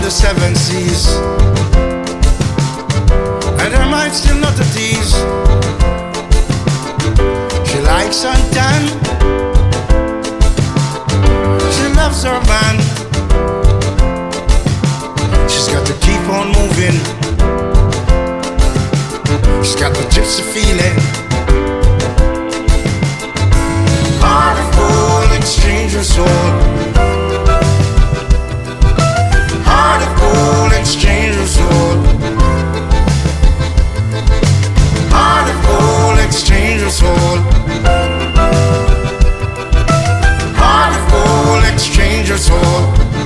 the seven seas, and her mind's still not at ease. She likes suntan, she loves her man. She's got to keep on moving, she's got the gypsy feeling. Heart of gold, exchange your soul. Heart of gold, exchange your soul. Heart of gold, exchange your soul. Heart of gold, exchange your soul.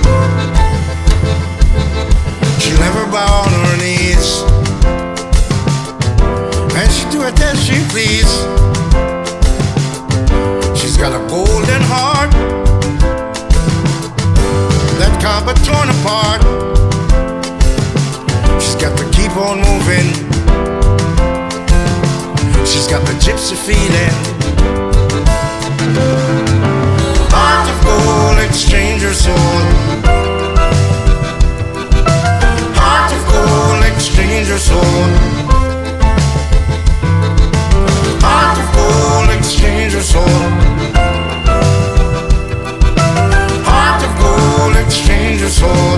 She'll never bow on her knees, and she'll do it as she please. She's got a golden heart that can't be torn apart. She's got to keep on moving, she's got the gypsy feeling. Heart of gold, exchange your soul. Heart of gold, exchange your soul. Heart of gold, exchange your soul. Heart of gold, exchange your soul.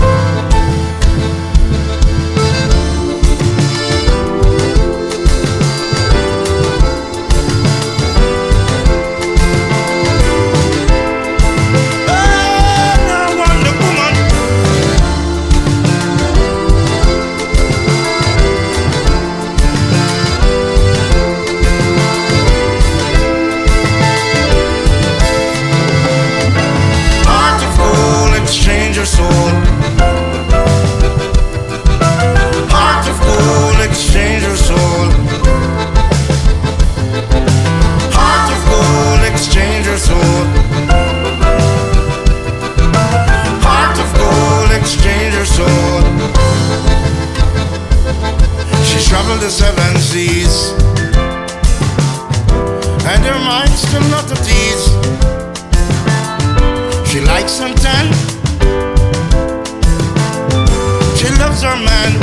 The seven seas, and her mind's still not at ease. She likes suntan, she loves her man.